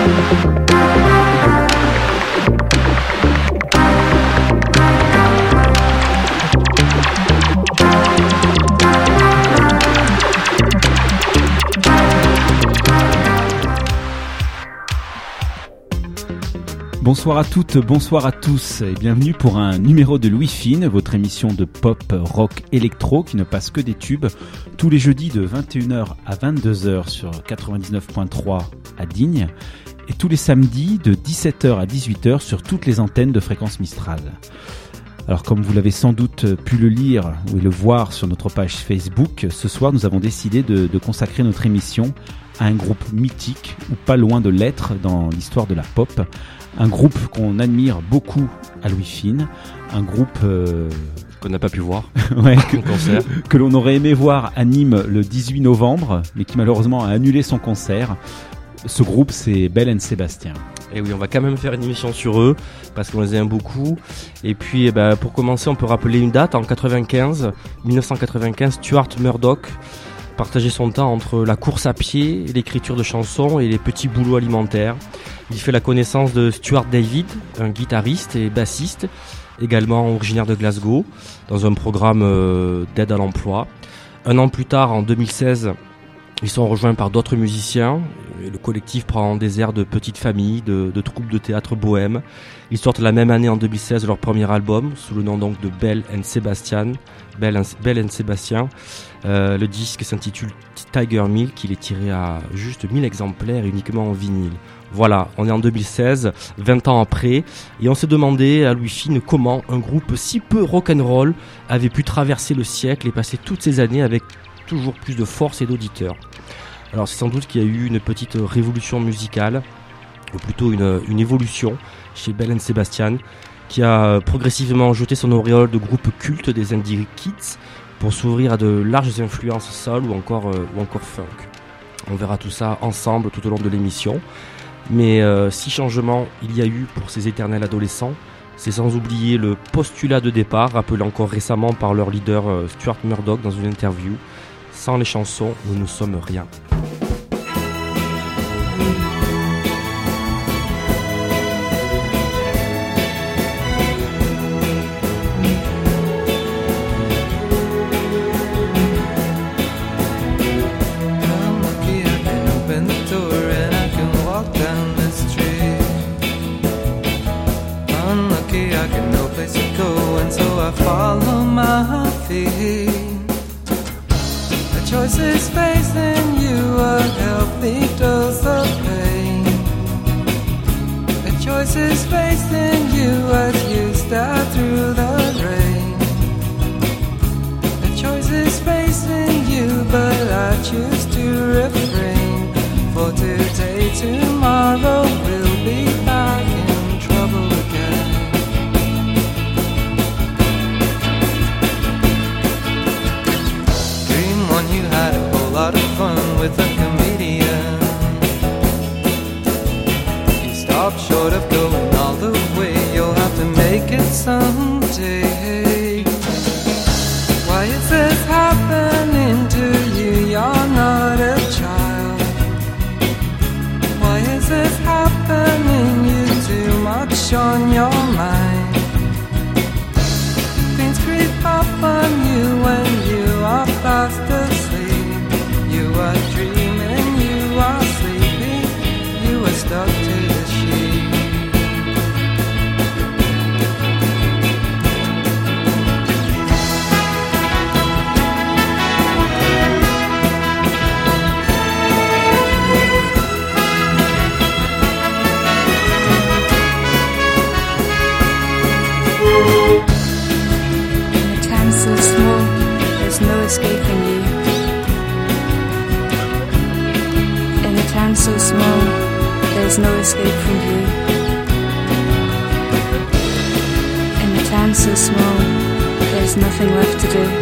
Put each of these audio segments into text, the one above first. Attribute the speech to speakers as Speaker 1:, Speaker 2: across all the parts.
Speaker 1: Bonsoir à toutes, bonsoir à tous et bienvenue pour un numéro de Louis Fine, votre émission de pop, rock, électro qui ne passe que des tubes tous les jeudis de 21h à 22h sur 99.3 à Digne et tous les samedis de 17h à 18h sur toutes les antennes de Fréquence Mistral. Alors comme vous l'avez sans doute pu le lire ou le voir sur notre page Facebook, ce soir nous avons décidé de consacrer notre émission à un groupe mythique ou pas loin de l'être dans l'histoire de la pop. Un groupe qu'on admire beaucoup à Louis Fine, un groupe
Speaker 2: qu'on n'a pas pu voir
Speaker 1: ouais, que l'on aurait aimé voir à Nîmes le 18 novembre, mais qui malheureusement a annulé son concert. Ce groupe, c'est Belle & Sébastien.
Speaker 2: Et oui, on va quand même faire une émission sur eux, parce qu'on les aime beaucoup. Et puis, pour commencer, on peut rappeler une date. En 1995, Stuart Murdoch partageait son temps entre la course à pied, l'écriture de chansons et les petits boulots alimentaires. Il fait la connaissance de Stuart David, un guitariste et bassiste, également originaire de Glasgow, dans un programme d'aide à l'emploi. Un an plus tard, en 2016, ils sont rejoints par d'autres musiciens. Et le collectif prend des airs de petite famille, de troupes de théâtre bohème. Ils sortent la même année, en 2016, leur premier album, sous le nom donc de Belle & Sébastien. Belle & Sébastien. Le disque s'intitule Tiger Milk, il est tiré à juste 1000 exemplaires uniquement en vinyle. Voilà, on est en 2016, 20 ans après, et on s'est demandé à Louis Fine comment un groupe si peu rock'n'roll avait pu traverser le siècle et passer toutes ces années avec toujours plus de force et d'auditeurs. Alors c'est sans doute qu'il y a eu une petite révolution musicale, ou plutôt une évolution chez Belle & Sébastien, qui a progressivement jeté son auréole de groupe culte des Indie Kids pour s'ouvrir à de larges influences soul ou encore funk. On verra tout ça ensemble tout au long de l'émission. Mais si changement il y a eu pour ces éternels adolescents, c'est sans oublier le postulat de départ, rappelé encore récemment par leur leader Stuart Murdoch dans une interview. Sans les chansons, nous ne sommes rien.
Speaker 3: Follow my feet. The choices facing you, a healthy dose of pain. The choices facing you as you stare through the rain. The choices facing you, but I choose to refrain. For today, tomorrow we'll be back in trouble again. You had a whole lot of fun with a comedian. You stopped short of going all the way. You'll have to make it someday. Why is this happening to you? You're not a child. Why is this happening? You too much on your mind. Things creep up on you when you are fast asleep. You are dreaming, you are sleeping, you are stuck to the sheet.
Speaker 4: In a time so small, there's no escaping you. In a time so small, there's no escape from you. In a time so small, there's nothing left to do.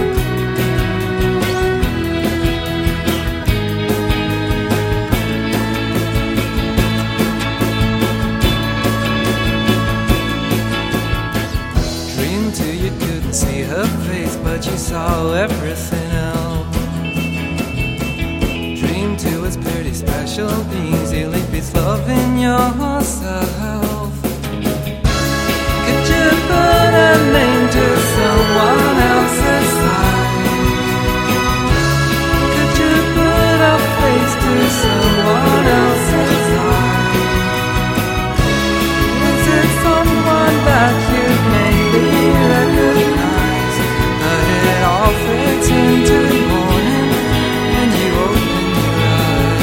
Speaker 3: Dreamed till you couldn't see her face, but you saw everything else. Dreamed to was pretty special beings, you leave peace, love yourself? Could you put a name to someone else's life? Could you put a face to someone else's life? Is it someone that you maybe recognize? But it all fades into morning when you open your eyes.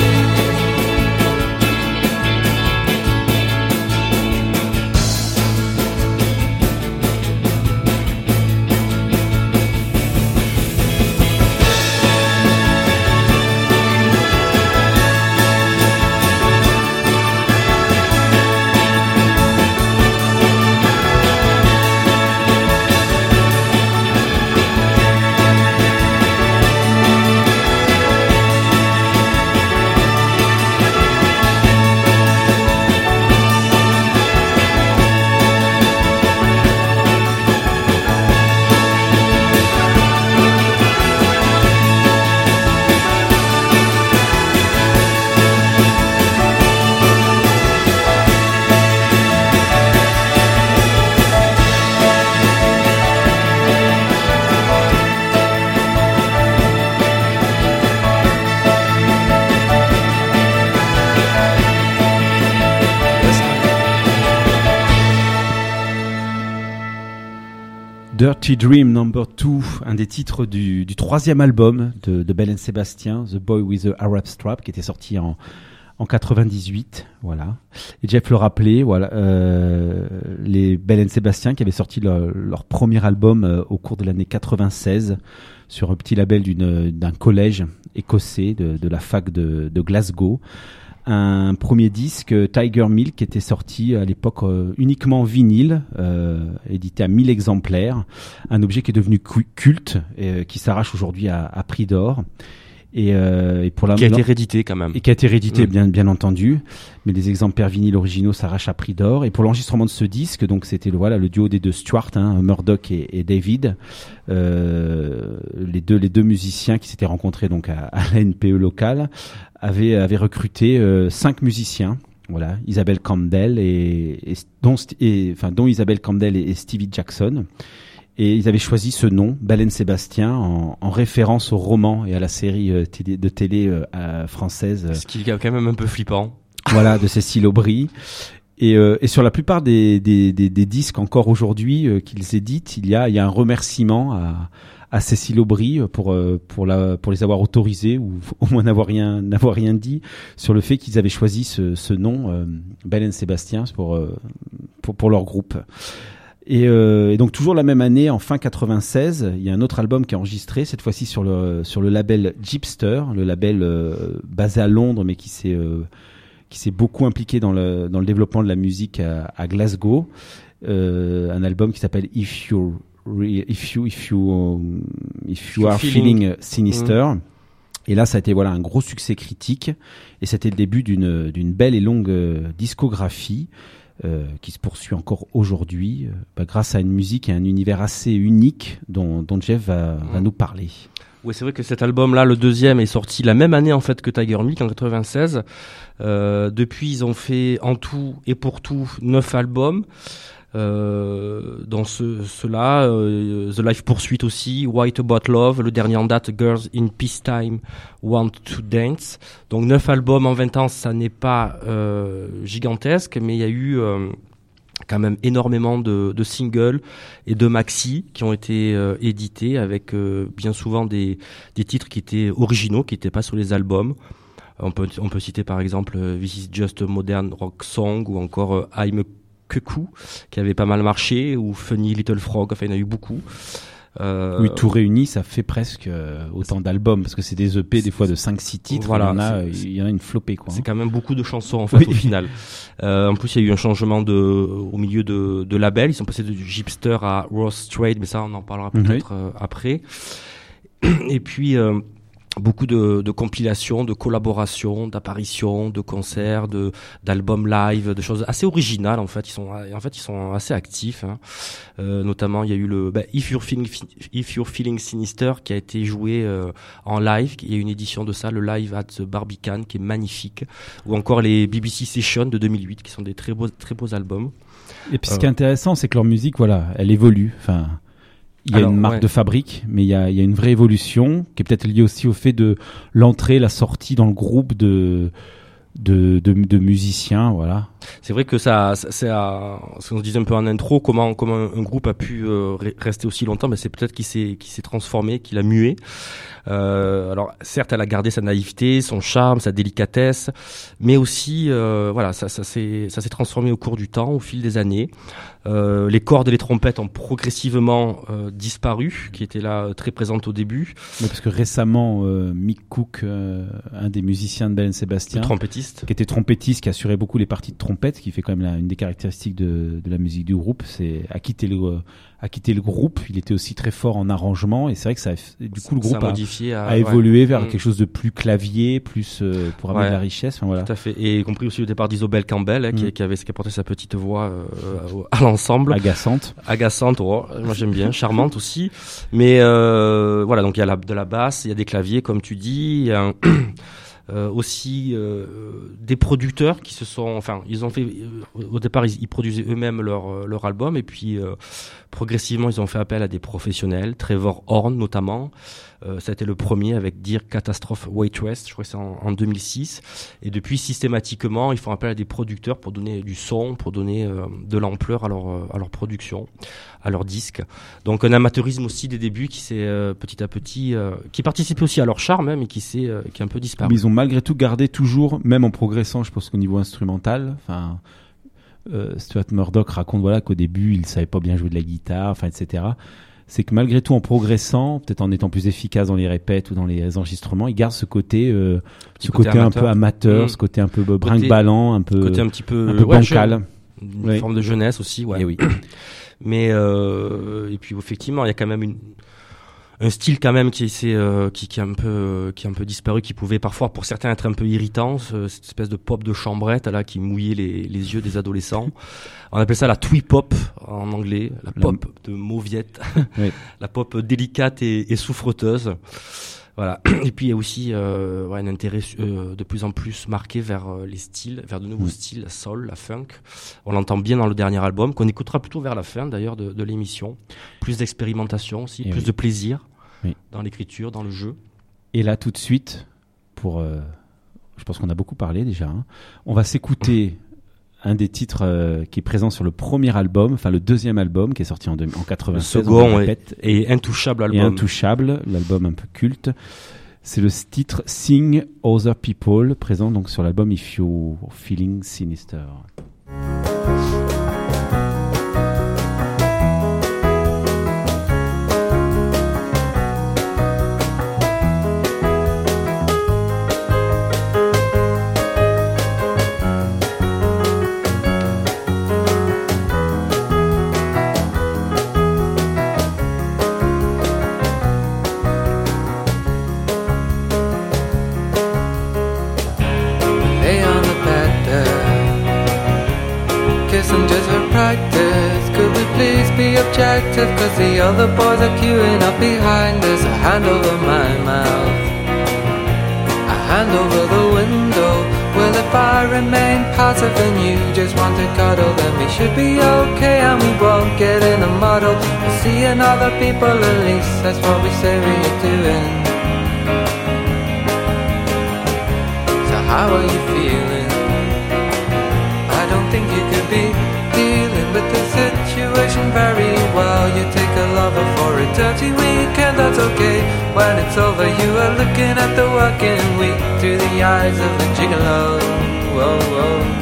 Speaker 1: Dirty Dream Number 2, un des titres du troisième album de Belle & Sébastien, The Boy with the Arab Strap, qui était sorti en 98, voilà. Et Jeff le rappelait, voilà, les Belle & Sébastien qui avaient sorti leur premier album au cours de l'année 96 sur un petit label d'un collège écossais de la fac de Glasgow. Un premier disque, Tiger Milk, qui était sorti à l'époque uniquement en vinyle, édité à 1000 exemplaires. Un objet qui est devenu culte, qui s'arrache aujourd'hui à prix d'or. Et pour la
Speaker 2: qui a été réédité quand même.
Speaker 1: Et qui a été réédité, bien entendu. Mais les exemplaires vinyles originaux s'arrachent à prix d'or. Et pour l'enregistrement de ce disque, donc c'était le duo des deux Stuart, Murdoch et David, les deux musiciens qui s'étaient rencontrés donc à la NPE locale, avaient recruté 5 musiciens. Voilà, Isabelle Campbell dont Isabelle Campbell et Stevie Jackson. Et ils avaient choisi ce nom, Belle & Sébastien, en référence au roman et à la série de télé française.
Speaker 2: Ce qui est quand même un peu flippant.
Speaker 1: Voilà, de Cécile Aubry. Et sur la plupart des disques encore aujourd'hui qu'ils éditent, il y a un remerciement à Cécile Aubry pour les avoir autorisés ou au moins n'avoir rien dit sur le fait qu'ils avaient choisi ce nom, Belle & Sébastien, pour leur groupe. Et donc toujours la même année, en fin 96, il y a un autre album qui est enregistré, cette fois-ci sur le label Jeepster, le label basé à Londres, mais qui s'est beaucoup impliqué dans le développement de la musique à Glasgow. Un album qui s'appelle If You Are Feeling Sinister. Et là, ça a été un gros succès critique, et c'était le début d'une belle et longue discographie. Qui se poursuit encore aujourd'hui grâce à une musique et un univers assez unique dont Jeff va nous parler.
Speaker 2: Oui, c'est vrai que cet album-là, le deuxième, est sorti la même année en fait que Tiger Milk en 96. Depuis, ils ont fait en tout et pour tout 9 albums. Dans ceux-là, The Life Pursuit aussi, White About Love, le dernier en date, Girls in Peacetime Want to Dance. Donc 9 albums en 20 ans, ça n'est pas gigantesque, mais il y a eu quand même énormément de singles et de maxi qui ont été édités avec bien souvent des titres qui étaient originaux, qui n'étaient pas sur les albums. On peut citer par exemple This Is Just a Modern Rock Song, ou encore I'm a Cuckoo, qui avait pas mal marché, ou Funny Little Frog, enfin il y en a eu beaucoup.
Speaker 1: Oui, tout réuni, ça fait presque autant d'albums, parce que c'est des EP des fois de 5-6 titres,
Speaker 2: voilà,
Speaker 1: il y en a une flopée, quoi.
Speaker 2: C'est quand même beaucoup de chansons en fait, au final. En plus, il y a eu un changement au milieu de label, ils sont passés de Jeepster à Ross Trade, mais ça on en parlera peut-être après. Et puis beaucoup de compilations, de collaborations, d'apparitions, de concerts, d'albums live, de choses assez originales en fait. Ils sont assez actifs. Hein. Notamment, il y a eu le If You're Feeling Sinister qui a été joué en live. Il y a une édition de ça, le Live at the Barbican, qui est magnifique. Ou encore les BBC Sessions de 2008, qui sont des très beaux albums.
Speaker 1: Et puis ce qui est intéressant, c'est que leur musique, voilà, elle évolue. Enfin. Il y a une marque de fabrique, mais il y a une vraie évolution qui est peut-être liée aussi au fait de l'entrée, la sortie dans le groupe de musiciens, voilà.
Speaker 2: C'est vrai que c'est ce qu'on se disait un peu en intro, comment un groupe a pu rester aussi longtemps, mais c'est peut-être qu'il s'est transformé, qu'il a mué. Alors certes, elle a gardé sa naïveté, son charme, sa délicatesse, mais aussi voilà, ça s'est transformé au cours du temps, au fil des années. Les cordes et les trompettes ont progressivement disparu, qui étaient là très présentes au début.
Speaker 1: Mais parce que récemment, Mick Cook, un des musiciens de Belle & Sébastien,
Speaker 2: trompettiste,
Speaker 1: qui était trompettiste, qui assurait beaucoup les parties de trompette, qui fait quand même une des caractéristiques de la musique du groupe, c'est a quitté le groupe. Il était aussi très fort en arrangement, et c'est vrai que du coup le groupe a évolué vers quelque chose de plus clavier, plus pour avoir de la richesse. Enfin, voilà.
Speaker 2: Tout à fait, et y compris aussi au départ d'Isobel Campbell, qui apportait sa petite voix à l'ensemble.
Speaker 1: Agaçante,
Speaker 2: moi j'aime bien, charmante aussi. Mais voilà, donc il y a de la basse, il y a des claviers comme tu dis, il y a aussi des producteurs qui ils ont fait au départ ils produisaient eux-mêmes leur album, et puis progressivement ils ont fait appel à des professionnels, Trevor Horn notamment. Ça a été le premier avec Dear Catastrophe Waitress, je crois que c'est en 2006, et depuis systématiquement ils font appel à des producteurs pour donner du son, pour donner de l'ampleur à leur production, à leur disque. Donc un amateurisme aussi des débuts qui s'est petit à petit qui participait aussi à leur charme, hein, mais qui est un peu disparu.
Speaker 1: Mais ils ont malgré tout gardé toujours, même en progressant, je pense qu'au niveau instrumental, enfin Stuart Murdoch raconte qu'au début il savait pas bien jouer de la guitare, etc. C'est que malgré tout, en progressant, peut-être en étant plus efficace dans les répètes ou dans les enregistrements, il garde ce côté un peu amateur, ce côté un peu brinque-ballant, un peu bancal,
Speaker 2: une forme de jeunesse aussi. Ouais.
Speaker 1: Et oui.
Speaker 2: Mais et puis effectivement, il y a quand même un style quand même qui est un peu disparu, qui pouvait parfois pour certains être un peu irritant, cette espèce de pop de chambrette là qui mouillait les yeux des adolescents. On appelle ça la twee pop en anglais, la pop de mauviette, oui. La pop délicate et souffreteuse. Voilà. Et puis il y a aussi un intérêt de plus en plus marqué vers les styles, vers de nouveaux styles, la soul, la funk. On l'entend bien dans le dernier album, qu'on écoutera plutôt vers la fin d'ailleurs de l'émission. Plus d'expérimentation aussi, plus de plaisir dans l'écriture, dans le jeu.
Speaker 1: Et là tout de suite, je pense qu'on a beaucoup parlé déjà, hein, on va s'écouter un des titres qui est présent sur le premier album, enfin le deuxième album qui est sorti en 96.
Speaker 2: Le second et Intouchable album.
Speaker 1: Et Intouchable, l'album un peu culte. C'est le titre Sing Other People, présent donc sur l'album If You're Feeling Sinister.
Speaker 3: Objective, cause the other boys are queuing up behind us. A hand over my mouth, a hand over the window. Well, if I remain passive and you just want to cuddle, then we should be okay and we won't get in a muddle. Seeing other people, at least that's what we say we're doing. So how are you feeling? I don't think you could be dealing with the situation very well. You take a lover for a dirty weekend, that's okay. When it's over, you are looking at the working week through the eyes of the gigolo. Whoa, whoa.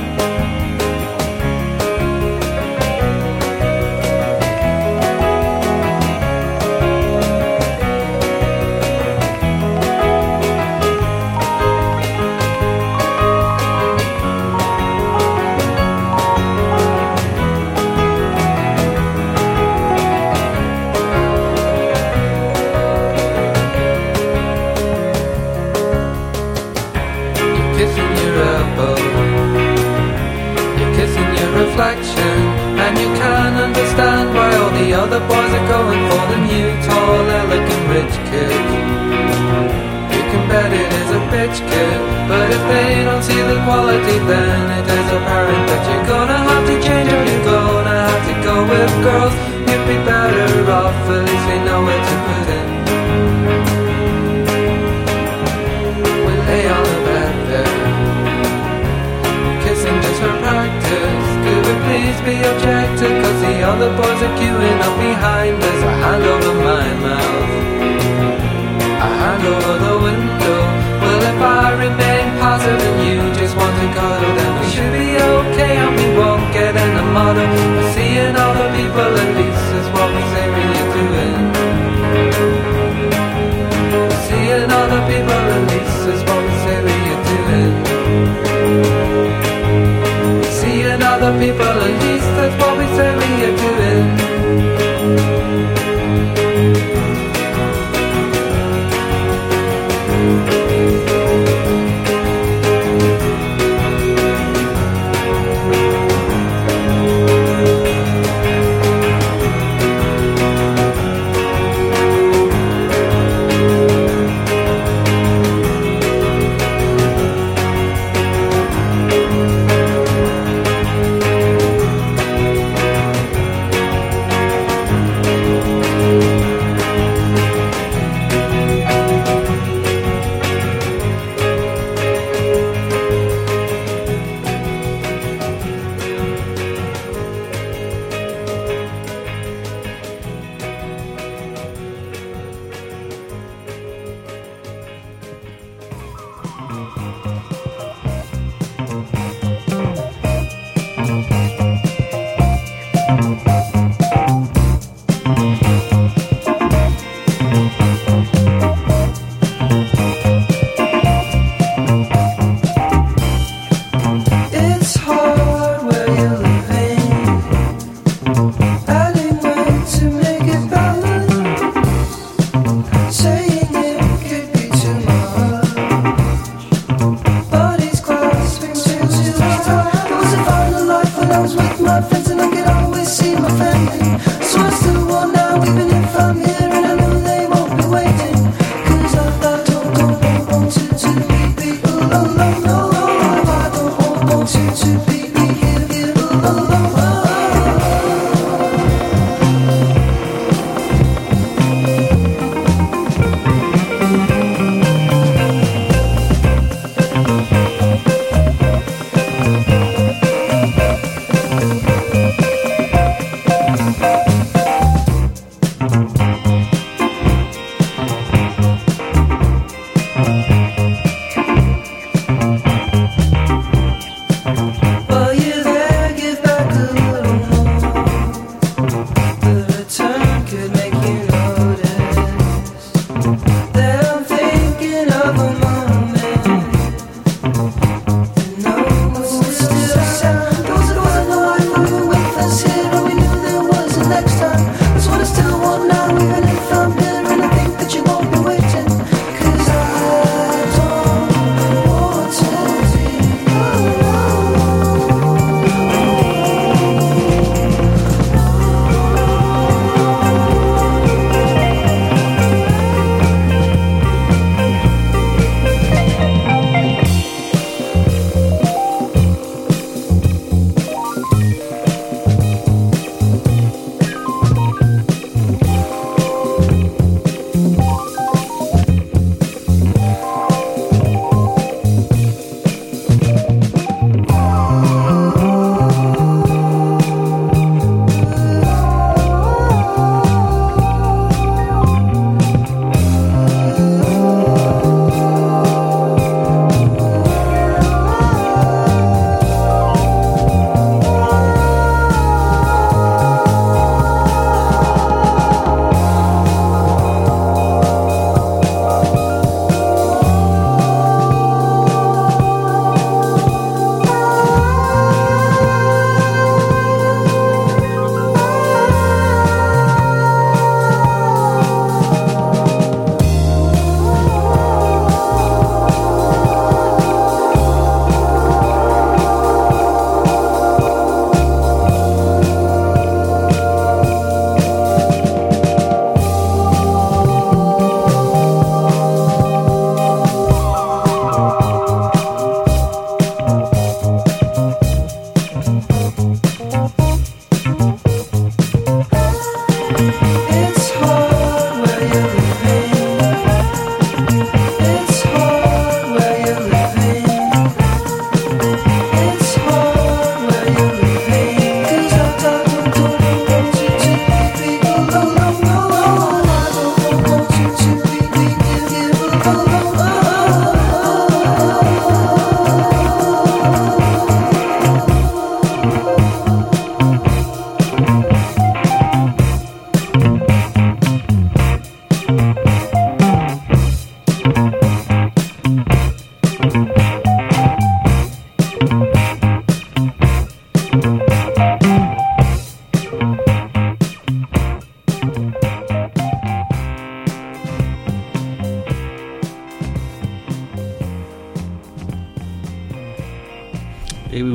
Speaker 3: reflection, and you can understand why all the other boys are going for the new, tall, elegant, rich kid. You can bet it is a bitch kid, but if they don't see the quality, then it is apparent that you're gonna have to change, or you're gonna have to go with girls. You'd be better off, at least they know where to put in. We lay on the bed there, kissing just for practice. Could we please be objective, cause the other boys are queuing up behind us. A hand over my mouth, a hand over the window. Well, if I remain passive and you just want to cuddle, then we should be okay and we won't get in the muddle. But seeing other people at least is what we say we're doing. Seeing other people at least is what we say we're doing. Seeing other people at least, that's what we say we're doing.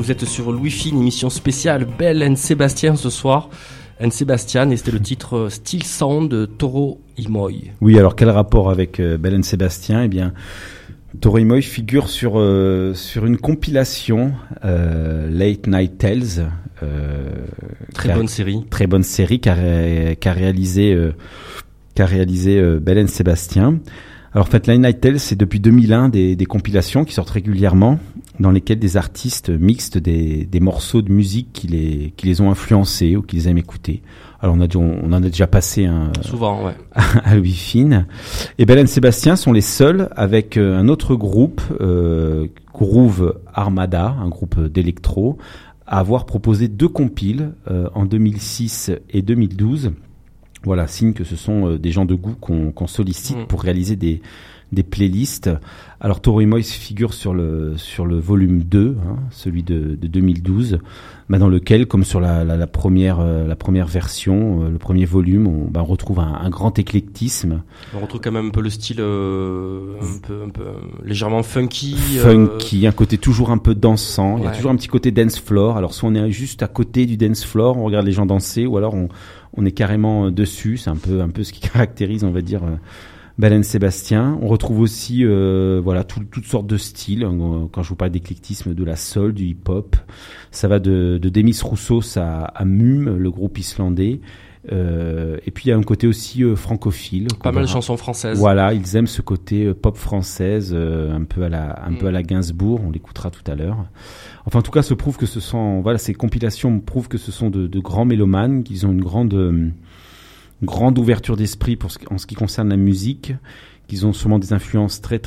Speaker 2: vous êtes sur Louis Fine, émission spéciale Belle and Sébastien ce soir. And Sébastien, et c'était le titre Still Sound de Toro y Moi.
Speaker 1: Oui, alors quel rapport avec Belle and Sébastien? Eh bien, Toro y Moi figure sur une compilation Late Night Tales.
Speaker 2: Très bonne série.
Speaker 1: Très bonne série qu'a réalisé Belle and Sébastien. Alors en fait, Late Night Tales, c'est depuis 2001 des compilations qui sortent régulièrement, dans lesquelles des artistes mixent des morceaux de musique qui les ont influencés ou qui les aiment écouter. Alors on en a déjà passé
Speaker 2: souvent, ouais.
Speaker 1: à Louis Fine. Et Belle and Sébastien sont les seuls avec un autre groupe, Groove Armada, un groupe d'électro, à avoir proposé 2 compiles en 2006 et 2012. Voilà, signe que ce sont des gens de goût qu'on sollicite pour réaliser des playlists. Alors Toro y Moi figure sur le volume 2, celui de 2012, dans lequel, comme sur la première version, le premier volume, on retrouve un grand éclectisme.
Speaker 2: On retrouve quand même un peu le style un peu légèrement funky.
Speaker 1: Un côté toujours un peu dansant. Il y a toujours un petit côté dance floor. Alors soit on est juste à côté du dance floor, on regarde les gens danser, ou alors on est carrément dessus. C'est un peu ce qui caractérise, on va dire, Belle and Sébastien. On retrouve aussi toutes sortes de styles. Quand je vous parle d'éclectisme, de la soul, du hip-hop, ça va de Demis Roussos à Mumm, le groupe islandais. Et puis il y a un côté aussi francophile.
Speaker 2: Pas mal de chansons françaises.
Speaker 1: Voilà, ils aiment ce côté pop française, un peu à la Gainsbourg. On l'écoutera tout à l'heure. Enfin, en tout cas, ces compilations prouvent que ce sont de grands mélomanes, qu'ils ont une grande ouverture d'esprit en ce qui concerne la musique, qu'ils ont sûrement des influences très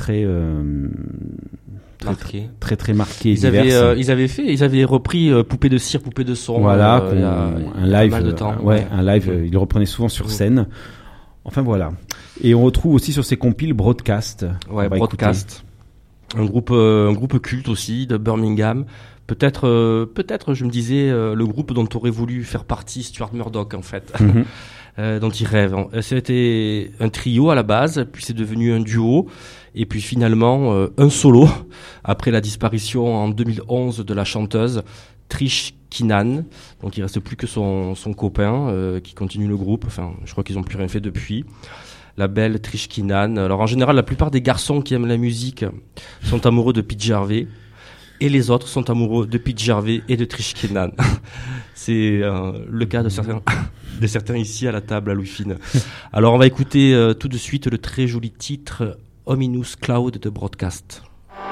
Speaker 1: marquées.
Speaker 2: Ils avaient repris Poupée de cire, Poupée de son.
Speaker 1: Voilà,
Speaker 2: il y a
Speaker 1: un live,
Speaker 2: pas mal de temps.
Speaker 1: Un live, ils le reprenaient souvent sur scène. Enfin voilà. Et on retrouve aussi sur ces compiles Broadcast.
Speaker 2: Ouais, Broadcast. Un groupe culte aussi de Birmingham. Peut-être, je me disais, le groupe dont aurait voulu faire partie Stuart Murdoch, en fait. Dont il rêve. C'était un trio à la base, puis c'est devenu un duo, et puis finalement un solo, après la disparition en 2011 de la chanteuse Trish Keenan. Donc il reste plus que son copain qui continue le groupe. Enfin, je crois qu'ils ont plus rien fait depuis. La belle Trish Keenan. Alors en général, la plupart des garçons qui aiment la musique sont amoureux de Pete Gervais. Et les autres sont amoureux de Pete Gervais et de Trish Keenan. C'est le cas de certains ici à la table à Louis Fine. Alors on va écouter tout de suite le très joli titre Ominous Cloud de Broadcast.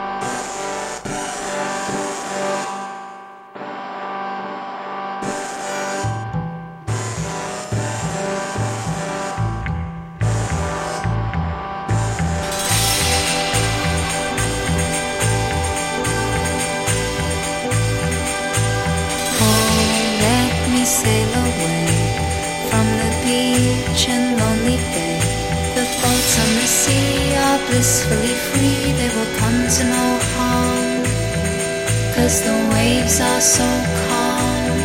Speaker 4: Sail away from the beach and lonely bay. The boats on the sea are blissfully free. They will come to no harm, 'cause the waves are so calm.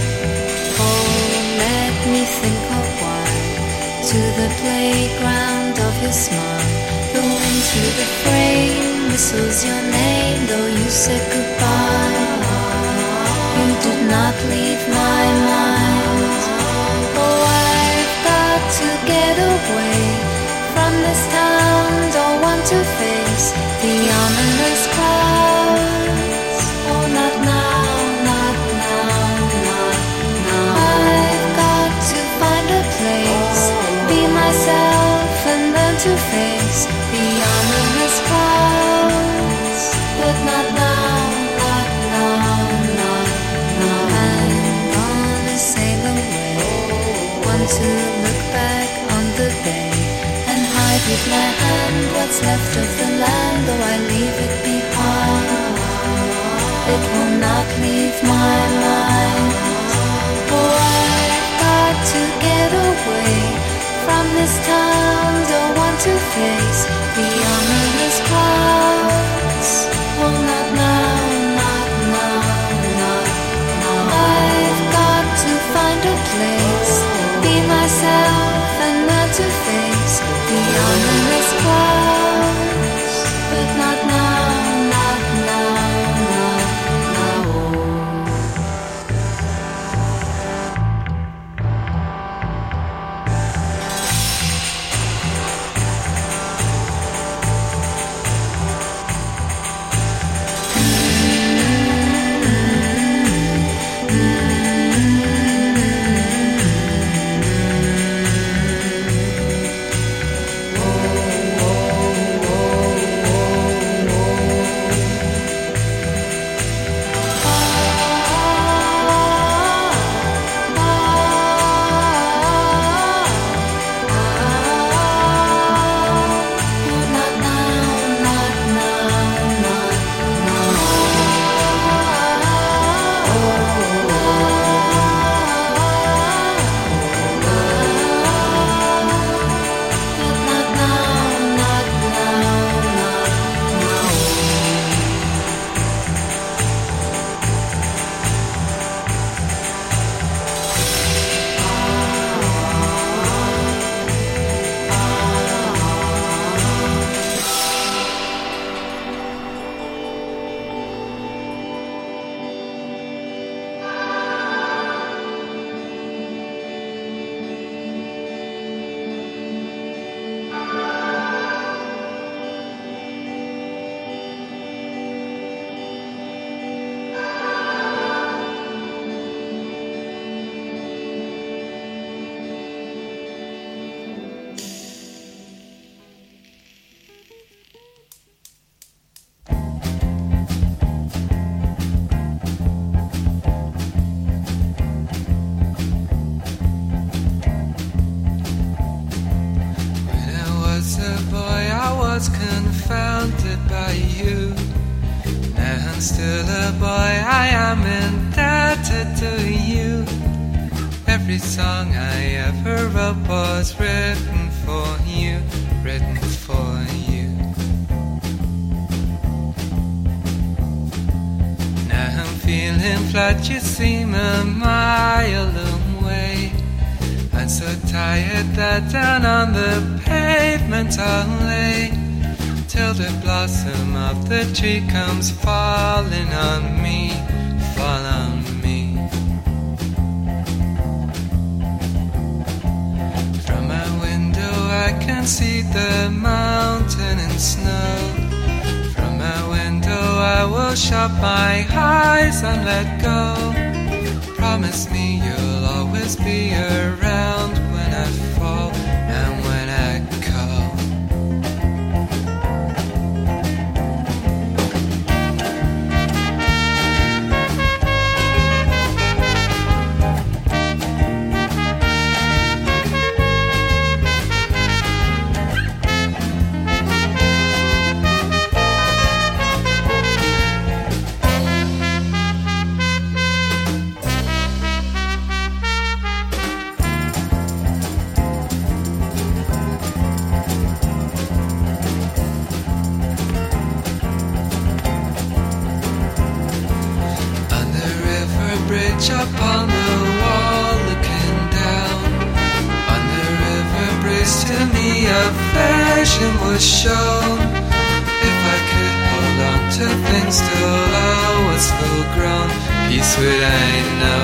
Speaker 4: Oh, let me think a while to the playground of his smile. The wind through the frame whistles your name, though you said goodbye. You did not leave my mind. Oh, I've got to get away from this town. Don't want to face the ominous clouds. Oh, not now, not now, not now. I've got to find a place, be myself and learn to face the ominous clouds. But not now, not now, not I'm gonna sail away, want to look back on the bay and hide with my hand what's left of the land, though I leave it behind. It will not leave my mind. Oh, I've got to get away from this town, don't want to face the ominous clouds. Oh, not now, not now, not I've got to find a place, be myself and learn to face the ominous clouds. But not now, not now, not now.
Speaker 3: I'm still a boy, I am indebted to you. Every song I ever wrote was written for you, written for you. Now I'm feeling flat, you seem a mile away. I'm so tired that down on the pavement I'll lay, till the blossom of the tree comes falling on me, fall on me. From my window I can see the mountain and snow. From my window I will shut my eyes and let go. Promise me you'll always be around when I fall and when I call. Bridge up on the wall looking down on the river bridge, to me a vision was shown. If I could hold on to things till I was full grown, peace would I know.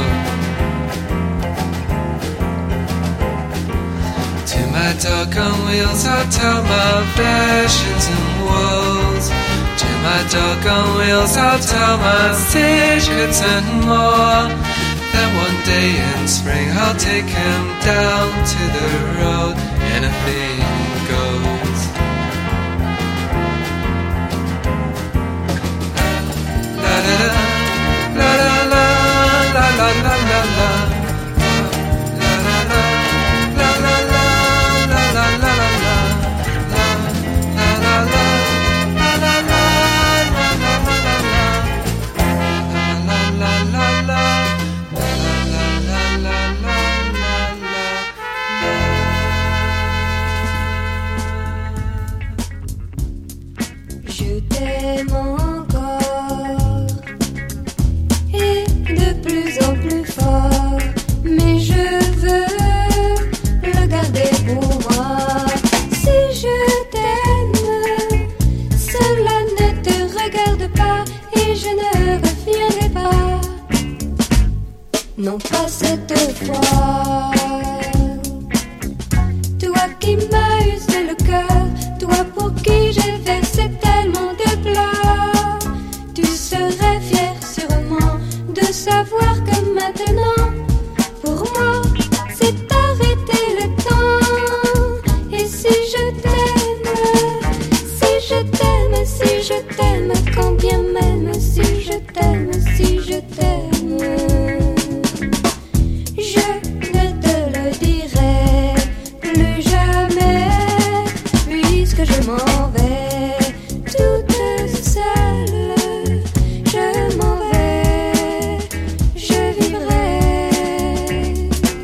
Speaker 3: To my dog on wheels I'll tell my visions and woes. To my dog on wheels I'll tell my secrets and more. Then one day in spring I'll take him down to the road. Anything goes. La la la la la la la la la la la.
Speaker 4: Je t'aime encore et de plus en plus fort, mais je veux le garder pour moi. Si je t'aime, cela ne te regarde pas et je ne reviendrai pas. Non pas cette fois. Toi qui m'as usé le cœur, toi pour qui j'ai versé tellement de pleurs, tu serais fier sûrement de savoir que maintenant, pour moi, c'est arrêter le temps. Et si je t'aime, si je t'aime, si je t'aime, quand bien même, si je t'aime, si je t'aime, je ne te le dirai plus jamais, puisque je m'en vais toute seule. Je m'en vais, je vivrai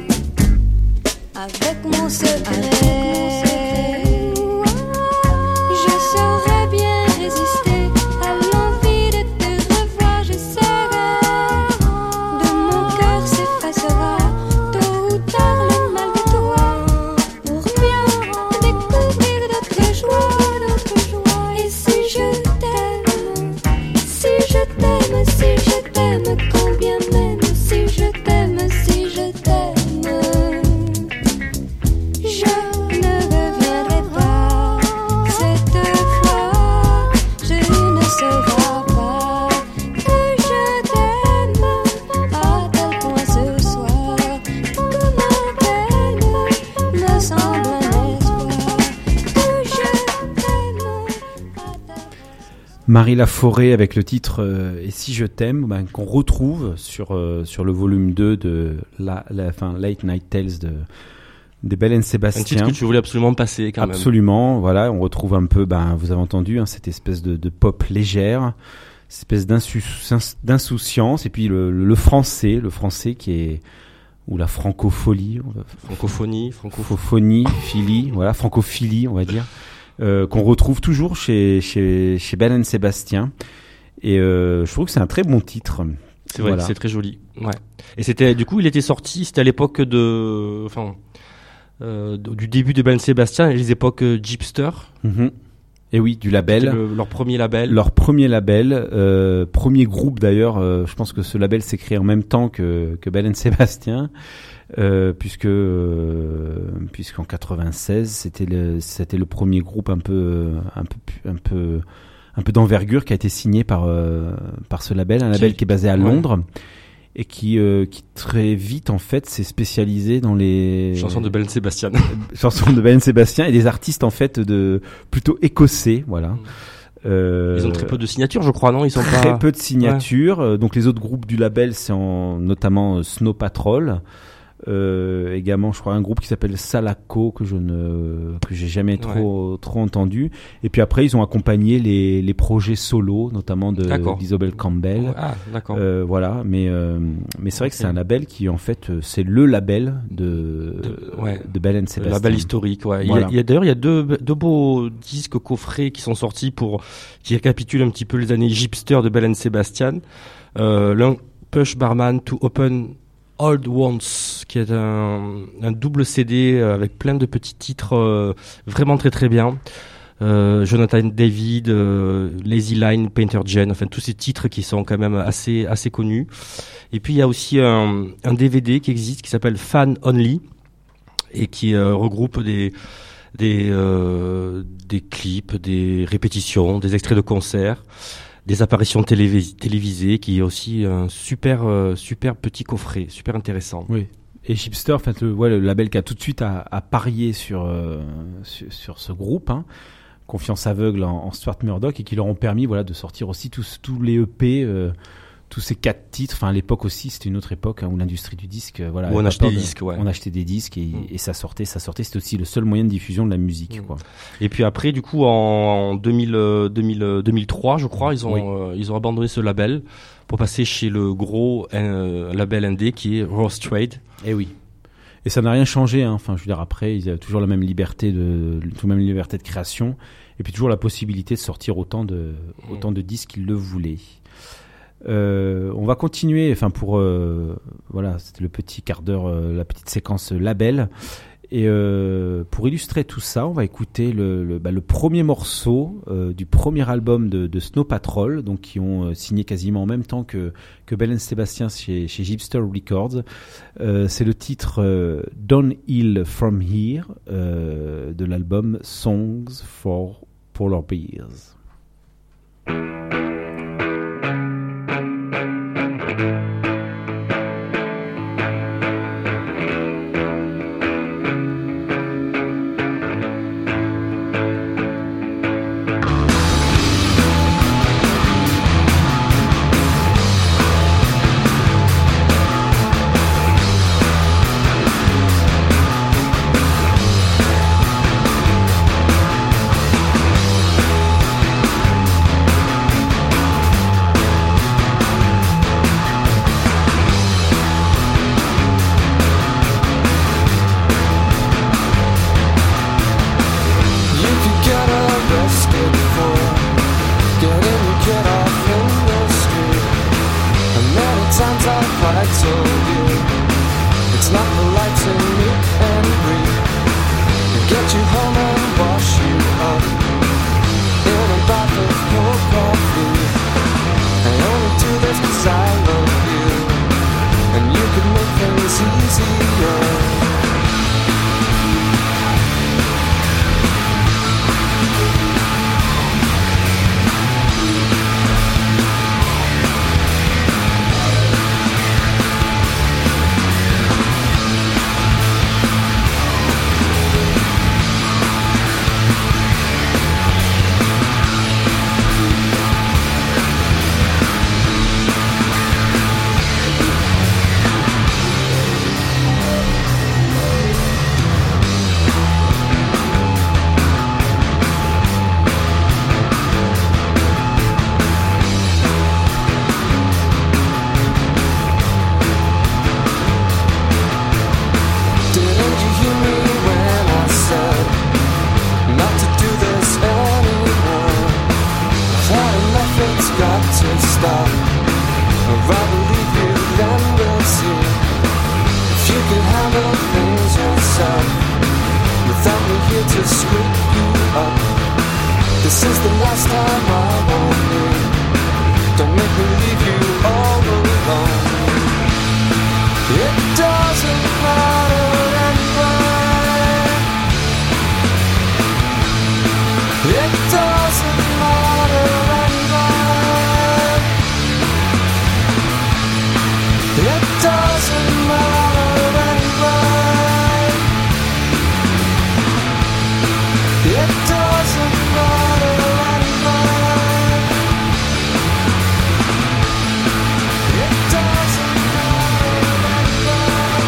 Speaker 4: avec mon secret. Je saurais bien résister à l'envie de te revoir. J'essaierai, de mon cœur s'effacera tôt ou tard le mal de toi, pour bien découvrir d'autres joies. Et si je t'aime, si je t'aime, si je t'aime, combien même, si je t'aime, si je t'aime, je ne reviendrai pas. Cette fois, je ne saurai pas que je t'aime à tel point ce soir que ma peine me semble un espoir. Que je t'aime à tel point.
Speaker 1: Marie Laforêt avec le titre Et si je t'aime, qu'on retrouve sur le volume 2 de Late Night Tales de Belle et
Speaker 2: Un titre
Speaker 1: Sébastien.
Speaker 2: que tu voulais absolument passer quand même.
Speaker 1: Absolument, voilà, on retrouve un peu, vous avez entendu, cette espèce de pop légère. espèce d'insouciance, et puis le français qui est, ou la francophonie, philie, voilà, francophilie, on va dire, qu'on retrouve toujours chez Belle & Sébastien, et je trouve que c'est un très bon titre.
Speaker 2: C'est vrai, c'est très joli. Ouais. Et c'était, du coup, il était sorti, c'était à l'époque du début de Belle & Sébastien, et les époques Jeepster.
Speaker 1: Mm-hmm. Et oui, du label.
Speaker 2: Leur premier label.
Speaker 1: Leur premier label, premier groupe d'ailleurs. Je pense que ce label s'est créé en même temps que Belle & Sébastien, puisqu'en 96 c'était le premier groupe un peu d'envergure qui a été signé par ce label, un label qui est basé à Londres. Et qui très vite en fait s'est spécialisé dans les
Speaker 2: chansons de Belle & Sébastien.
Speaker 1: Chansons de Belle & Sébastien et des artistes en fait plutôt écossais, voilà.
Speaker 2: Ils ont très peu de signatures, je crois, non? Ils sont
Speaker 1: très peu de signatures. Ouais. Donc les autres groupes du label, c'est notamment Snow Patrol. Également, je crois, un groupe qui s'appelle Salako que j'ai jamais trop entendu. Et puis après, ils ont accompagné les projets solo, notamment d'Isobel Campbell.
Speaker 2: Ah, d'accord.
Speaker 1: Voilà, mais c'est vrai que c'est un label qui, en fait, c'est le label de Belle & Sébastien.
Speaker 2: Le label historique, ouais.
Speaker 1: Voilà.
Speaker 2: Il y a deux beaux disques coffrets qui sont sortis qui récapitulent un petit peu les années Jeepster de Belle & Sébastien. L'un, Push Barman to Open Old Ones, qui est un double CD avec plein de petits titres vraiment très très bien. Jonathan David, Lazy Line, Painter Jane, enfin tous ces titres qui sont quand même assez connus. Et puis il y a aussi un DVD qui existe qui s'appelle Fan Only et qui regroupe des clips, des répétitions, des extraits de concerts, des apparitions télévisées, qui est aussi un super petit coffret, super intéressant.
Speaker 1: Oui. Et Jeepster, en fait, le label qui a tout de suite à parier sur ce groupe, hein, confiance aveugle en Stuart Murdoch, et qui leur ont permis, de sortir aussi tous les EP, tous ces 4 titres. Enfin, à l'époque aussi, c'était une autre époque, hein, où l'industrie du disque,
Speaker 2: où on achetait des disques,
Speaker 1: on achetait des disques et ça sortait. C'était aussi le seul moyen de diffusion de la musique, quoi.
Speaker 2: Et puis après, du coup, en 2003, je crois, ils ont abandonné ce label pour passer chez le gros label indé qui est Rose Trade.
Speaker 1: Et oui. Et ça n'a rien changé, hein. Enfin, je veux dire, après, ils avaient toujours la même liberté de création, et puis toujours la possibilité de sortir autant de disques qu'ils le voulaient. On va continuer, enfin c'était le petit quart d'heure, la petite séquence label, et pour illustrer tout ça, on va écouter le premier morceau du premier album de Snow Patrol, donc qui ont signé quasiment en même temps que Belle & Sébastien chez Jeepster Records. C'est le titre Downhill From Here de l'album Songs for Polar Bears.
Speaker 3: pick you up. This is the last time I want you. Don't make me leave you all alone. It doesn't matter anyway. It doesn't matter anyway. It doesn't matter anyway. It doesn't matter anyway. It doesn't matter anyway.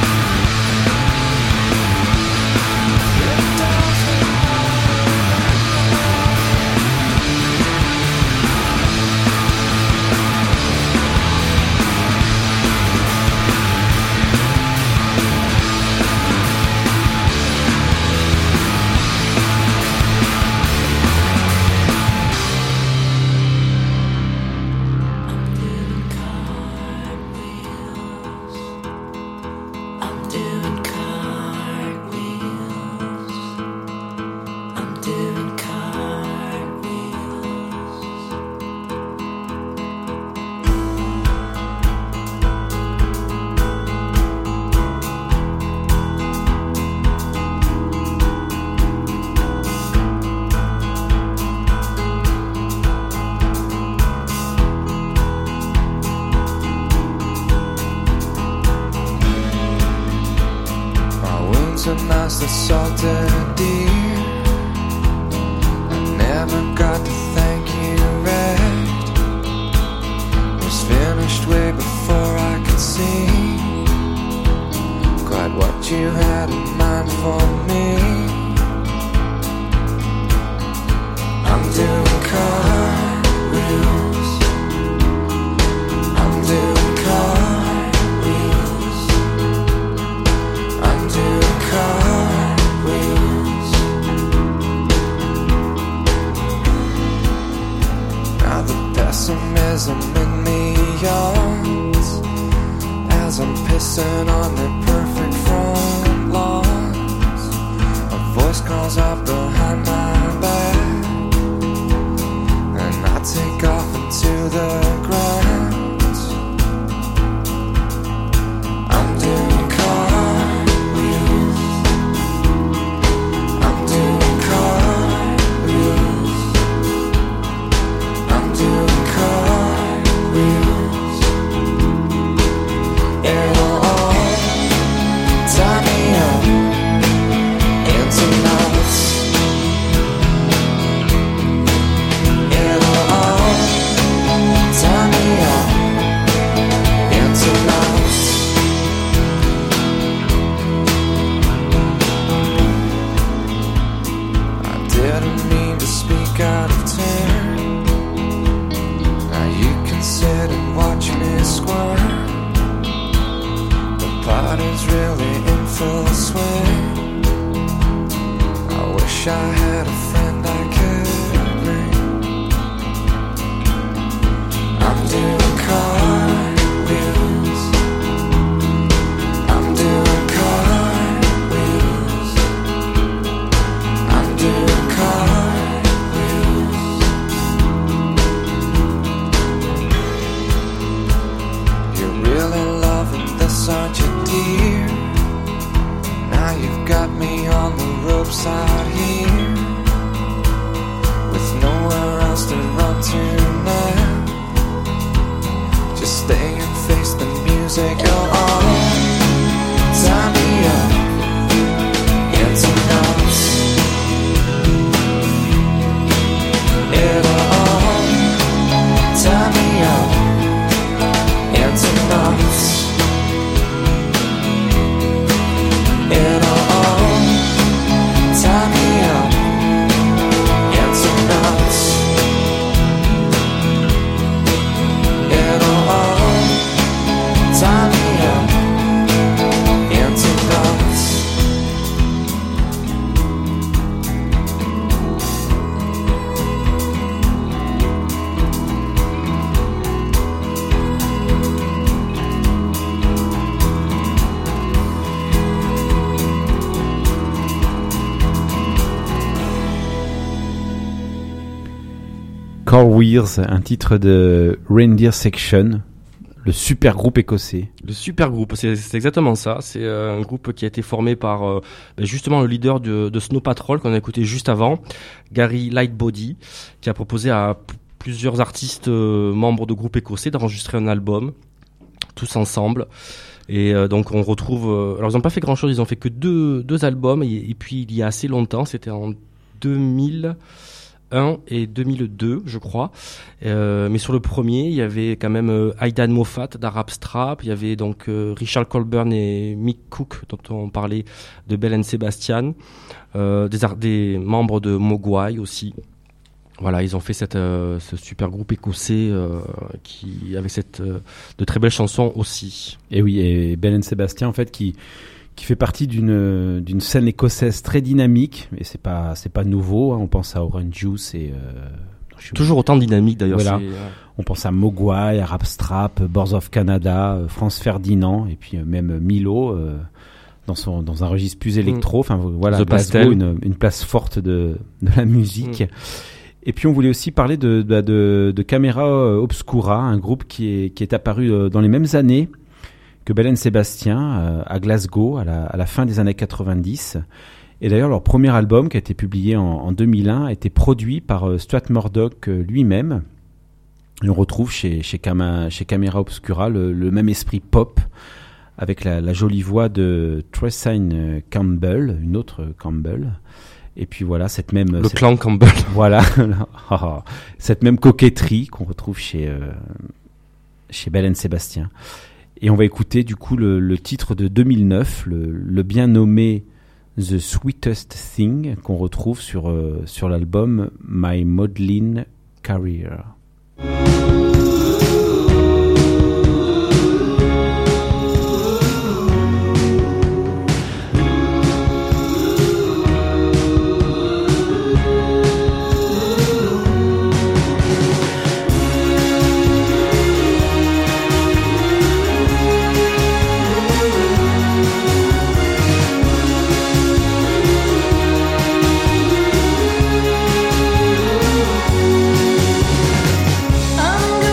Speaker 3: It doesn't a nice and salted dear. I never got to thank you right. It was finished way before I could see quite what you had in mind for me. I'm doing cartwheels. I'm doing cartwheels. I'm doing cartwheels. Now the pessimism in me yawns as I'm pissing on the perfect front lawns. A voice calls out behind my back, and I take off into the ground. I'm doing cartwheels. I'm doing cartwheels. I'm doing cartwheels. It'll all tie me up into knots. It'll all tie me up into knots. I didn't mean to speak out of turn. Now you can sit and watch me squirm. The party's really in full swing. I wish I had a friend I could bring. I'm doing cartwheels. I'm doing cartwheels. I'm doing cartwheels. You're really loving this, aren't you, dear? Now you've got me on the ropes out here, with nowhere else to run to now. Just stay and face the music. You'll all tie me up into knots. It'll all tie me up into knots. It'll all tie
Speaker 1: Car Wheels, un titre de Reindeer Section, le super groupe écossais.
Speaker 2: Le super groupe, c'est exactement ça. C'est un groupe qui a été formé par justement le leader de Snow Patrol qu'on a écouté juste avant, Gary Lightbody, qui a proposé à plusieurs artistes membres de groupes écossais d'enregistrer un album, tous ensemble. Et donc on retrouve... alors ils n'ont pas fait grand-chose, ils ont fait que deux albums, et puis il y a assez longtemps, c'était en 2001 et 2002, je crois. Mais sur le premier, il y avait quand même Aidan Moffat d'Arab Strap, il y avait donc Richard Colburn et Mick Cook, dont on parlait, de Bell and Sebastian, des membres de Mogwai aussi. Voilà, ils ont fait ce super groupe écossais qui avait de très belles chansons aussi.
Speaker 1: Et oui, et Bell and Sebastian en fait qui fait partie d'une scène écossaise très dynamique, et c'est pas nouveau, hein. On pense à Orange Juice et
Speaker 2: toujours autant dynamique d'ailleurs.
Speaker 1: Voilà. On pense à Mogwai, Arab Strap, Boards of Canada, France Ferdinand, et puis même Milo dans un registre plus électro. Enfin voilà, Glasgow, une place forte de la musique. Et puis on voulait aussi parler de Camera Obscura, un groupe qui est apparu dans les mêmes années que Bell and Sebastian à Glasgow à la fin des années 90. Et d'ailleurs leur premier album qui a été publié en 2001 a été produit par Stuart Murdoch lui-même. Et on retrouve chez Camera Obscura le même esprit pop avec la jolie voix de Tressine Campbell, une autre Campbell. Et puis voilà,
Speaker 2: clan Campbell.
Speaker 1: Voilà, cette même coquetterie qu'on retrouve chez Bell and Sebastian. Et on va écouter du coup le titre de 2009, le bien nommé The Sweetest Thing, qu'on retrouve sur l'album My Modeling Career.
Speaker 4: I'm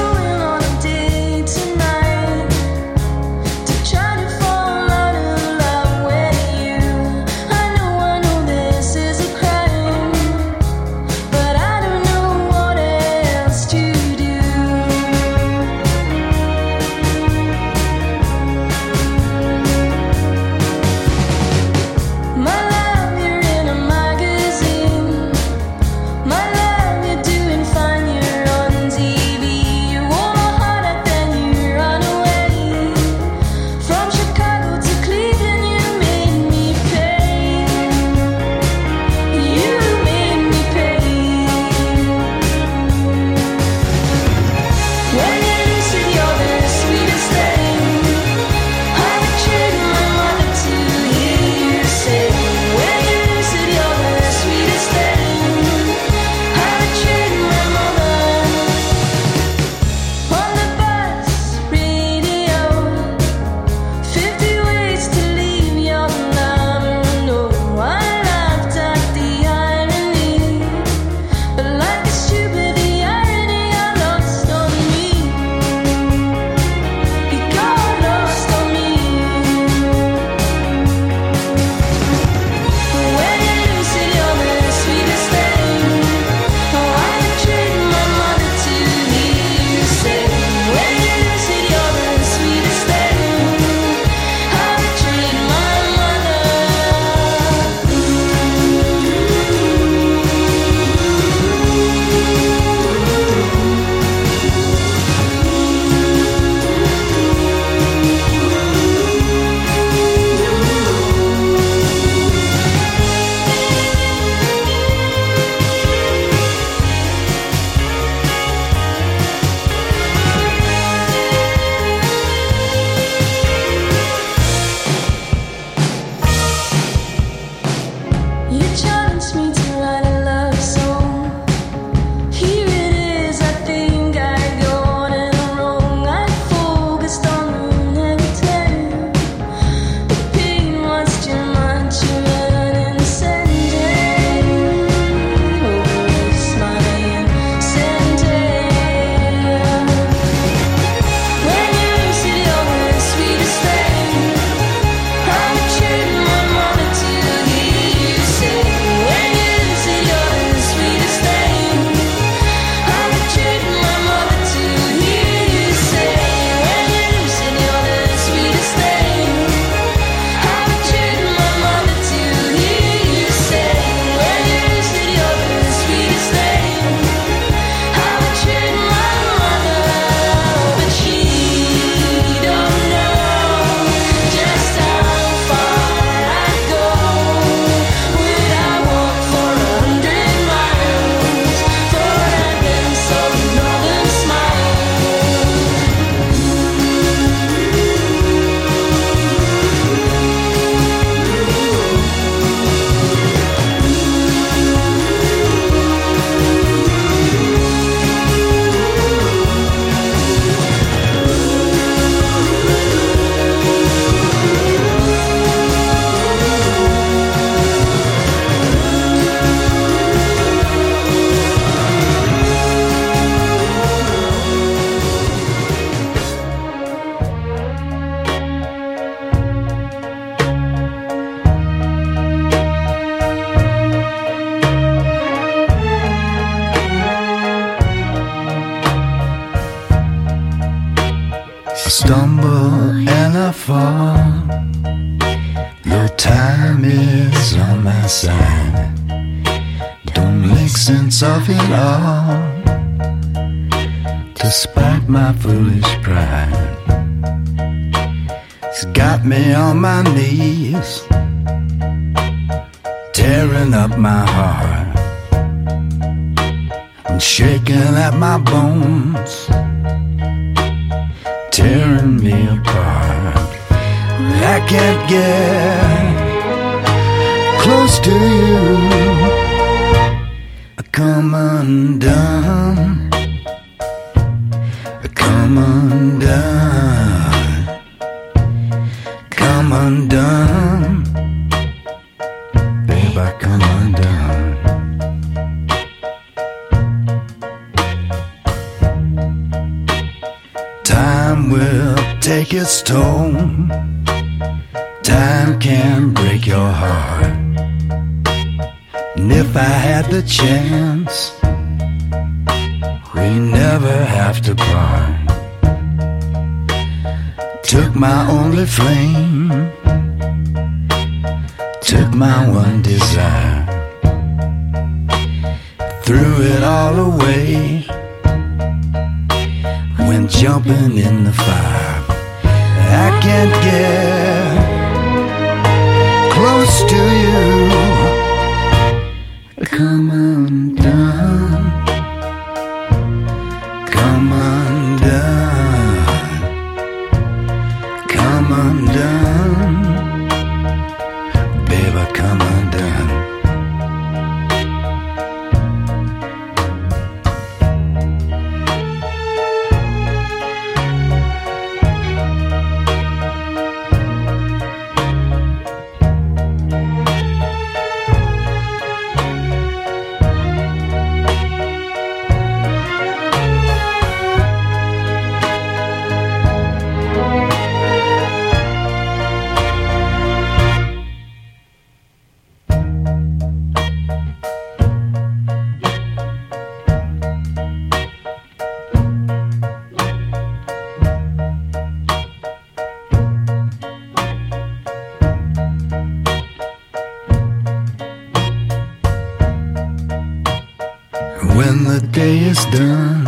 Speaker 5: I stumble and I fall, though time is on my side. Don't make sense of it all, despite my foolish pride. It's got me on my knees, tearing up my heart and shaking at my bones, tearing me apart. I can't get close to you. I come undone, I come undone, come undone, babe, I come undone. Time will take its toll, time can break your heart. And if I had the chance, we never have to part. Took my only flame, took my one desire, threw it all away, went jumping in the fire. I can't get close to you. Come undone, come undone, come undone, baby, come undone. When the day is done,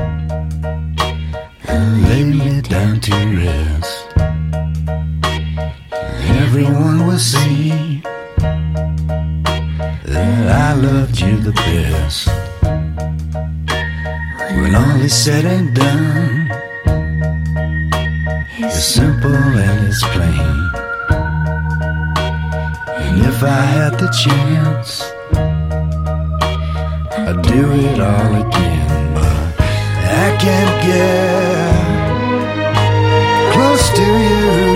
Speaker 5: lay me down to rest. Everyone will see that I loved you the best. When all is said and done, it's simple and it's plain. And if I had the chance, I'd do it all again, but I can't get close to you.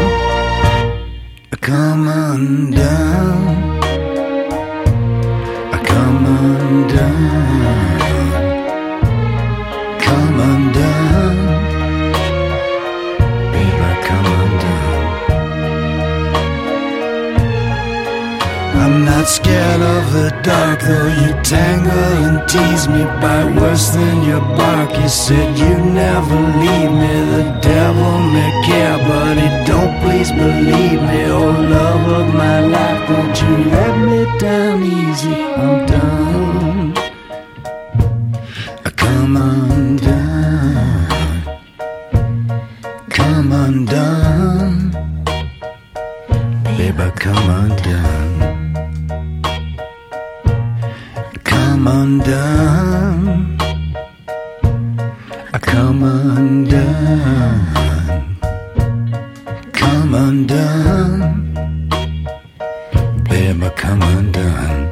Speaker 5: I come undone, I come undone, come undone, babe, I come undone. I'm not scared of the dark, though you tangle and tease me, bite worse than your bark. You said you'd never leave me, the devil may care, but he don't, please believe me. Oh, love of my life, won't you let me down easy? I'm done, I come undone, come undone, babe, I come undone. Come undone, I come undone, come undone, babe, I come undone.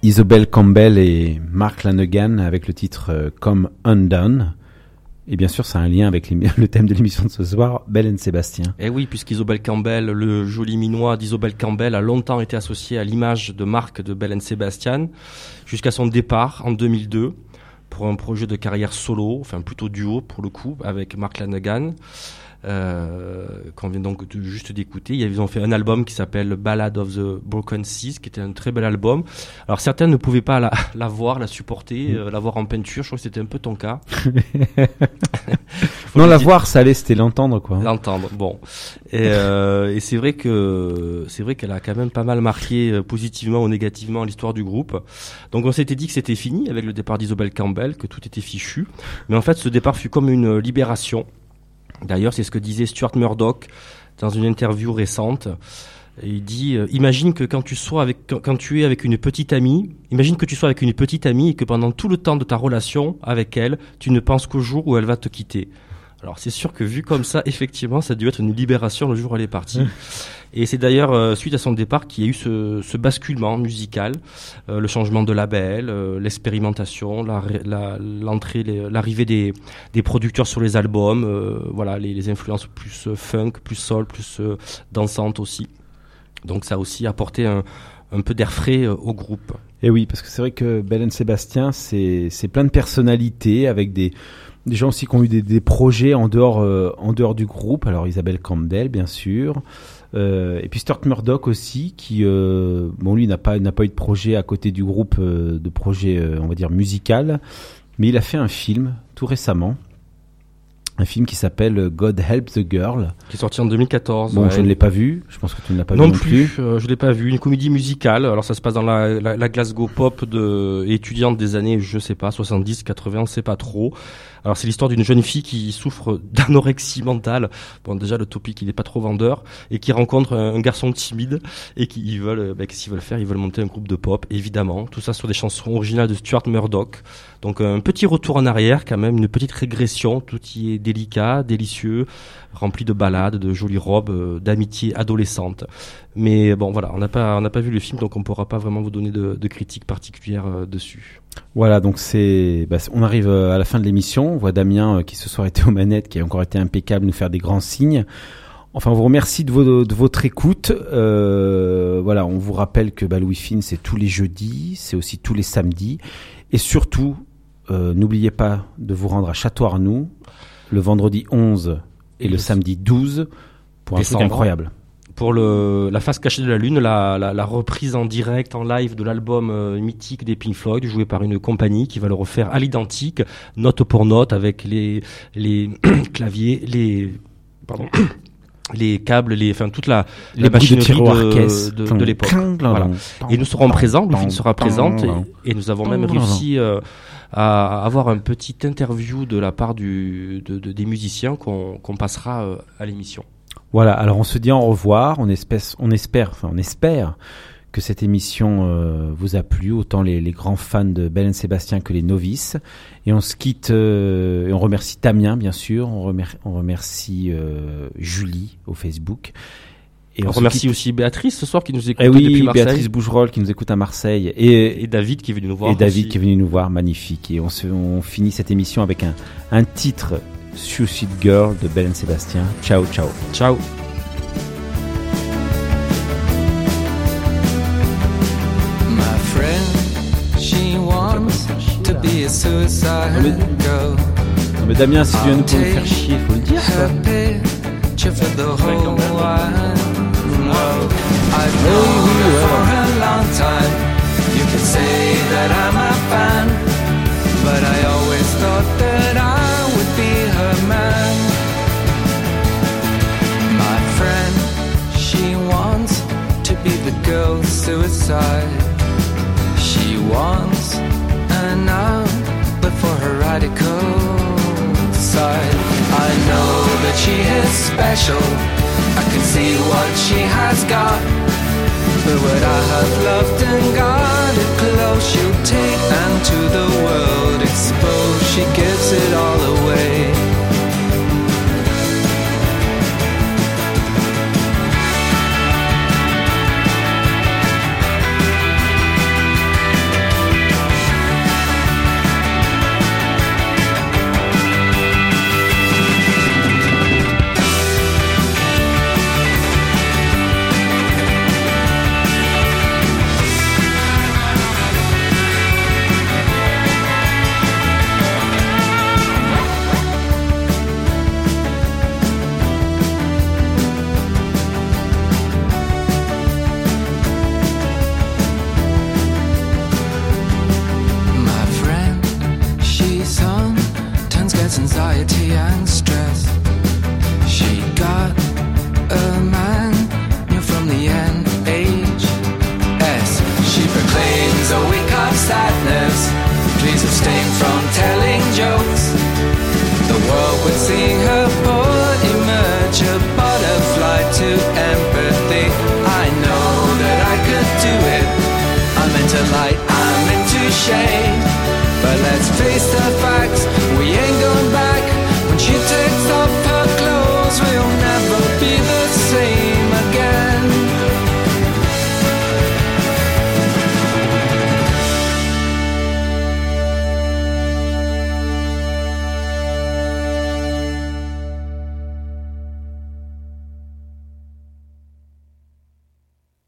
Speaker 1: Isobel Campbell et Mark Lanegan avec le titre Come Undone. Et bien sûr, ça a un lien avec le thème de l'émission de ce soir, Belle and Sébastien.
Speaker 2: Et oui, puisqu'Isobel Campbell, le joli minois d'Isobel Campbell, a longtemps été associé à l'image de marque de Belle and Sebastian, jusqu'à son départ en 2002 pour un projet de carrière solo, enfin plutôt duo pour le coup, avec Mark Lanegan. Qu'on vient donc juste d'écouter. Ils ont fait un album qui s'appelle Ballad of the Broken Seas, qui était un très bel album. Alors certains ne pouvaient pas la voir, la supporter, la voir en peinture. Je crois que c'était un peu ton cas.
Speaker 1: Non, la voir, ça allait, c'était l'entendre, quoi.
Speaker 2: L'entendre, bon. Et c'est vrai qu'elle a quand même pas mal marqué positivement ou négativement l'histoire du groupe. Donc on s'était dit que c'était fini avec le départ d'Isobel Campbell, que tout était fichu. Mais en fait, ce départ fut comme une libération. D'ailleurs, c'est ce que disait Stuart Murdoch dans une interview récente. Il dit imagine que quand tu es avec une petite amie, imagine que tu sois avec une petite amie et que pendant tout le temps de ta relation avec elle, tu ne penses qu'au jour où elle va te quitter. Alors c'est sûr que vu comme ça, effectivement, ça a dû être une libération le jour où elle est partie. Et c'est d'ailleurs suite à son départ qu'il y a eu ce basculement musical, le changement de label, l'expérimentation, l'arrivée des producteurs sur les albums, voilà, les influences plus funk, plus soul, plus dansantes aussi. Donc ça a aussi apporté un peu d'air frais au groupe.
Speaker 1: Et oui, parce que c'est vrai que Belle and Sébastien, c'est plein de personnalités avec des gens aussi qui ont eu des projets en dehors du groupe. Alors Isabelle Campbell, bien sûr. Et puis Stuart Murdoch aussi, qui lui n'a pas eu de projet à côté du groupe, de projet on va dire musical, mais il a fait un film tout récemment, un film qui s'appelle God Help the Girl,
Speaker 2: qui est sorti en 2014.
Speaker 1: Bon,
Speaker 2: ouais.
Speaker 1: je ne l'ai pas vu, je pense que tu ne l'as pas vu
Speaker 2: non
Speaker 1: non plus.
Speaker 2: Je l'ai pas vu, une comédie musicale. Alors ça se passe dans la Glasgow pop étudiante des années, je sais pas, 70, 80, on sait pas trop. Alors c'est l'histoire d'une jeune fille qui souffre d'anorexie mentale. Bon, déjà le topic il est pas trop vendeur, et qui rencontre un garçon timide et qui qu'est-ce qu'ils veulent faire? Ils veulent monter un groupe de pop, évidemment. Tout ça sur des chansons originales de Stuart Murdoch. Donc un petit retour en arrière quand même, une petite régression. Tout y est délicat, délicieux, rempli de ballades, de jolies robes, d'amitié adolescente. Mais bon voilà, on n'a pas vu le film, donc on pourra pas vraiment vous donner de critiques particulières dessus.
Speaker 1: Voilà, donc on arrive à la fin de l'émission. On voit Damien qui ce soir était aux manettes, qui a encore été impeccable, nous faire des grands signes. Enfin, on vous remercie de votre écoute. Voilà, on vous rappelle que Louis Fine, c'est tous les jeudis, c'est aussi tous les samedis. Et surtout, n'oubliez pas de vous rendre à Château-Arnoux le vendredi 11 et le samedi 12 pour un truc incroyable.
Speaker 2: Pour la face cachée de la lune, la reprise en direct, en live de l'album mythique des Pink Floyd, joué par une compagnie qui va le refaire à l'identique, note pour note, avec les claviers, les câbles, toute la machinerie de l'époque. Voilà. Et nous serons présents, Louis Fine sera présente, et nous avons même réussi à avoir un petit interview de la part des musiciens qu'on passera à l'émission. Voilà, alors on se dit au revoir, on espère que cette émission vous a plu, autant les grands fans de Belle and Sébastien que les novices. Et on se quitte, et on remercie Damien, bien sûr, on remercie Julie au Facebook. Et on remercie aussi Béatrice ce soir qui nous écoute depuis Marseille. Béatrice Bougerolles qui nous écoute à Marseille. Et David qui est venu nous voir. Qui est venu nous voir, magnifique. Et on finit cette émission avec un titre, Suicide Girl de Belle and Sébastien. Ciao, ciao. Ciao.
Speaker 3: My friend, she wants to be a suicide girl.
Speaker 1: Non mais Damien, si tu viens nous pour nous faire chier, faut le dire.
Speaker 3: For the whole world. I've known her for a long time. You could say that I'm a fan, but I always thought that I would be her man. My friend, she wants to be the girl suicide. She wants an outlet for her radical side. I know that she is special, I can see what she has got. But what I have loved and guarded close, she'll take and to the world expose. She gives